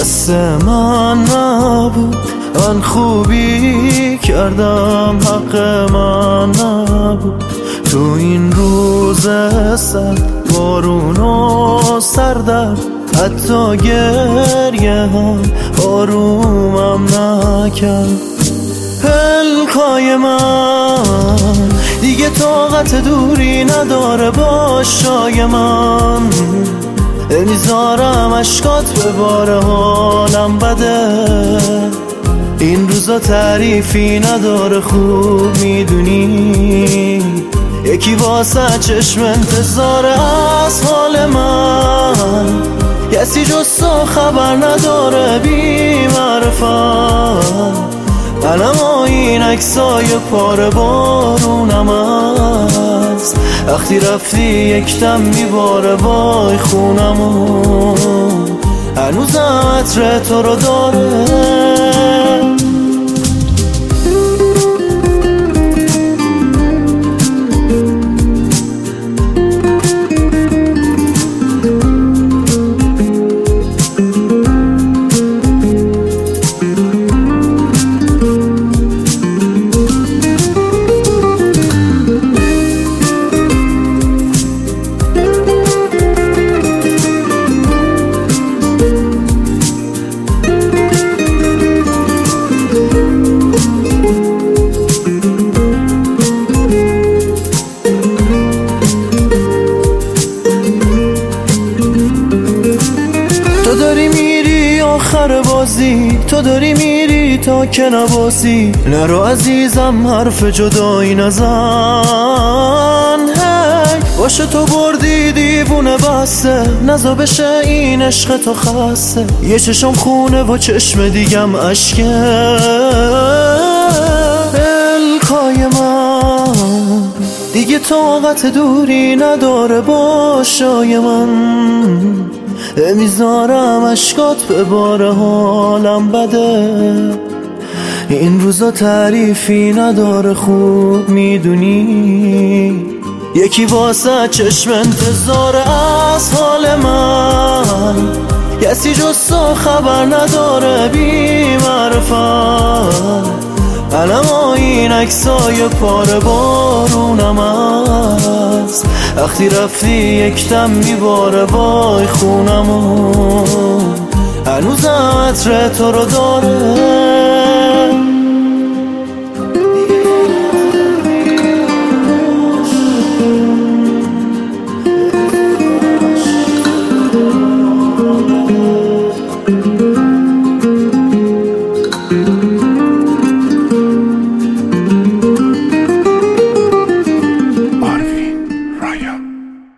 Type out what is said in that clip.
دست من نبود، من خوبی کردم، حق من نبود. تو این روز سرد، بارون و سردم، حتی گریه هم آرومم نکرد. پلکای من دیگه طاقت دوری نداره با شای من، نمیذارم اشکات بباره، حالم بده. این روزا تعریفی نداره، خوب میدونی، یکی واسه چشم انتظار از حال من، کسی جز تو خبر نداره بی معرفت. منم این عکسای پاره بارونم است، وقتی رفتی یکدم میباره وای خونمون، هنوزم عطر تو رو داره. تو داری میری آخر بازی، تو داری میری تا که نباسی، نرو عزیزم حرف جدایی نزن. هی باشه تو بردی دیوونه بسته، نزا بشه این عشق تو خسته. یه چشم خونه و چشم دیگم اشکه. پلکای من دیگه طاقت دوری نداره با شای من، نمیذارم اشکات بباره، حالم بده. این روزا تعریفی نداره، خوب میدونی، یکی واسه چشم انتظار از حال من، کسی جز تو خبر نداره بی معرفت. منم این عکسای پاره بارونم است، وقتی رفتی یکدم میباره وای خونمون، هنوزم عطر تو رو داره.